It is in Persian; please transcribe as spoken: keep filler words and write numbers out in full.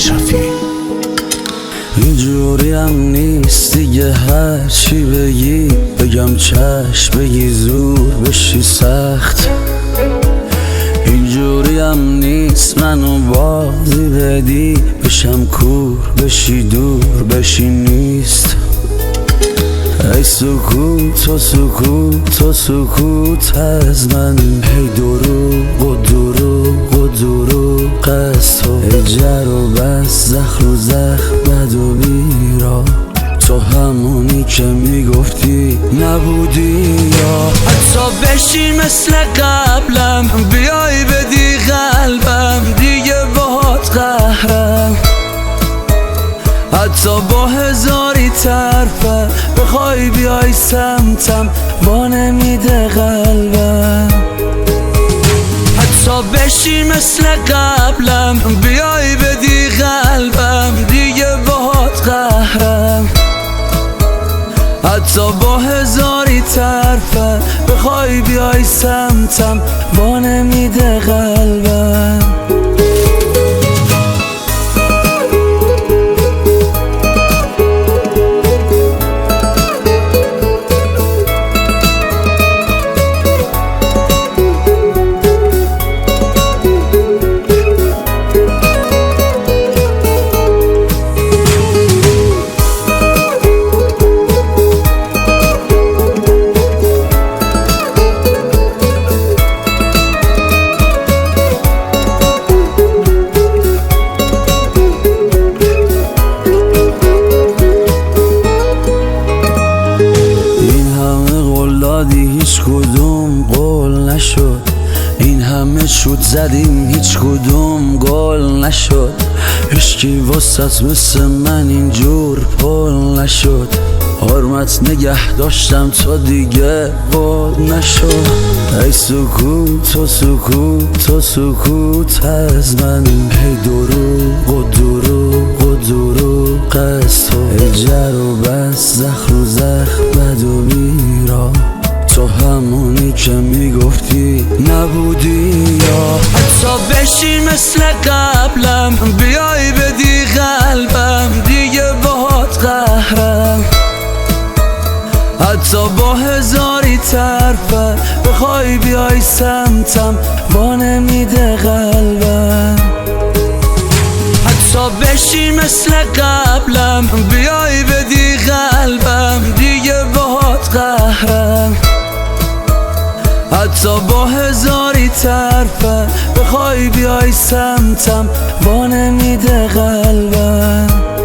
اشرفی. اینجوری هم نیست دیگه، هر چی بگی بگم چشم، بگی زور بشی سخت. اینجوری هم نیست منو بازی بدی، بشم کور بشی دور بشی نیست. ای سکوت و سکوت و سکوت از من، هی دروغ و دروغ و دروغ از تو. ای جر و بس زخر و زخم بد و بیرا، تو همونی که میگفتی نبودی. یا حتی بشی مثل قبلم، بیای بدی قلبم، دیگه باهات قهرم. حتی با هزاری طرفه بخوای بیای سمتم، با نمیده قلبم. حتی بشی مثل قبلم، بیای بدی قلبم، دیگه باهات قهرم. حتی با هزاری طرفه بخوای بیای سمتم، با نمیده قلبم. هیچ کدوم قول نشد، این همه شد زدیم هیچ کدوم گل نشد. عشقی واسط مثل من اینجور پل نشد، حرمت نگه داشتم تا دیگه بود نشد. ای سکوت و سکوت و سکوت از من، هی دروغ و دروغ و دروغ از تو. ای جر و بس زخر و زخم بد و بیرا، تو همونی که میگفتی نبودی. یا حتی بشی مثل قبلم، بیای بدی قلبم، دیگه باهات قهرم. حتی با هزاری طرفه بخوای بیای سمتم، با نمیده قلبم. حتی بشی مثل قبلم، بیای بدی قلبم، دیگه باهات قهرم. حتی با هزاری طرفه بخوای بیای سمتم، با نمیده قلبم.